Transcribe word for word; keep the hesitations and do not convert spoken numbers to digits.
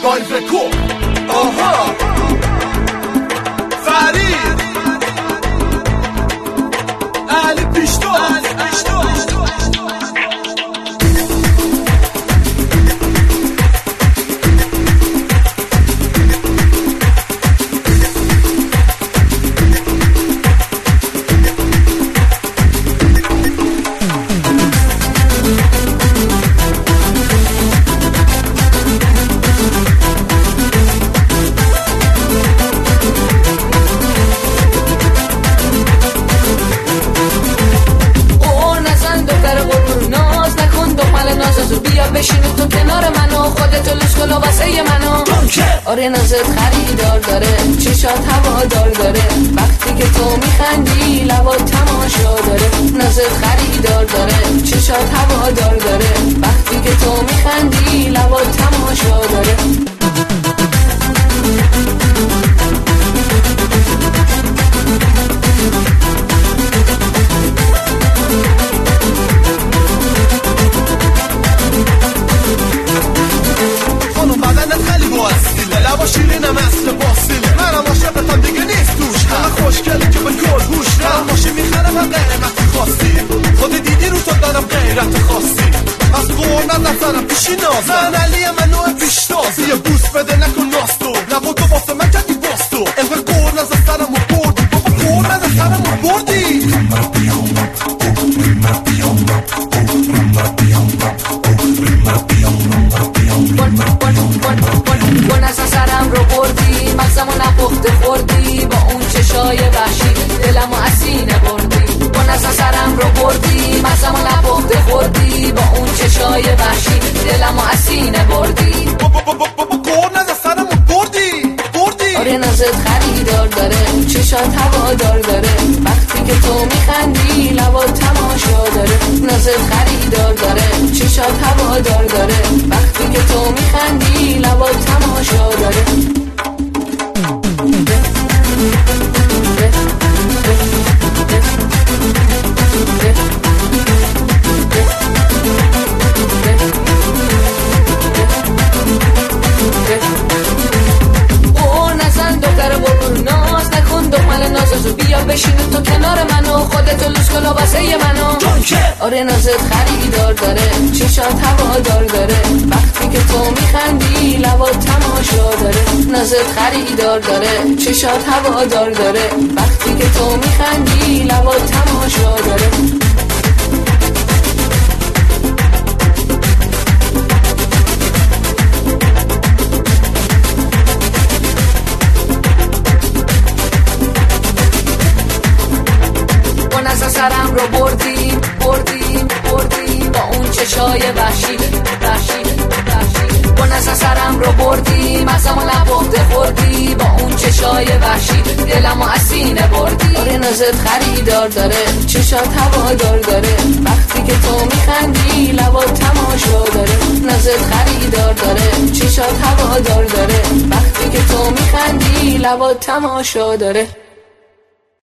لایو رکورد. آها فرید علی پیشتو بشین تو کنار منو، خودتو لوس کن و واسه منو. آره نازت خریدار داره، چشات هوادار داره، وقتی که تو میخندی لبات تماشا داره. نازت خریدار داره، چشات هوادار داره، وقتی که تو میخندی لبات تماشا داره. لبا شیرینم اصل باصله، منم عاشقتم دیگه نیست توش. همه خوشگلی که به کل گوش دارم ماشین میخرم و قیمتی خواستی. خود دیدی رو تو دارم غیرت خاصی، از قرنم نفرم پیشی ناز. من علی من نوع پیشتازی، یه بوس بده نکن ناستو، لبا تو واسه من کردی باستو. انقدر قرن از سرمو بردی بابا، قرن از سرمو بردی. بون از سرم رو بردی، مغزمو نپخته خوردی، با اون چشای وحشی دلمو از سینه بردی. بون از سرم رو بردی، مغزمو نپخته خوردی، با اون چشای وحشی دلمو از سینه بردی. بابا از سرمو بردی بردی. آره نازت خریدار داره، چشات هوادار داره، وقتی که تو میخندی لبات تماشا داره. نازت خریدار داره، چشات هوادار داره، وقتی که تو میخندی لبات تماشا داره. او نزن دختر برون ناز نکن، دنبال نازازو بیا بشین تو کنار منو، خودتو لوس کن و واسه منو. آره نازت خریدار داره، چشات هوادار داره، وقتی که تو میخندی لبات تماشا داره. نازت خریدار داره، چشات هوادار داره، وقتی که تو میخندی لبات تماشا داره. بون از سرم رو بردی بردی بردی، با اون چشای وحشی وحشی وحشی. بون از سرم رو بردی، مغزمو نپخته خوردی، با اون چشای وحشی دلمو از سینه بردی. آره نازت خریدار داره، چشات هوادار داره، وقتی که تو میخندی لبات تماشا داره. نازت خریدار داره، چشات هوادار داره، وقتی که تو میخندی لبات تماشا داره.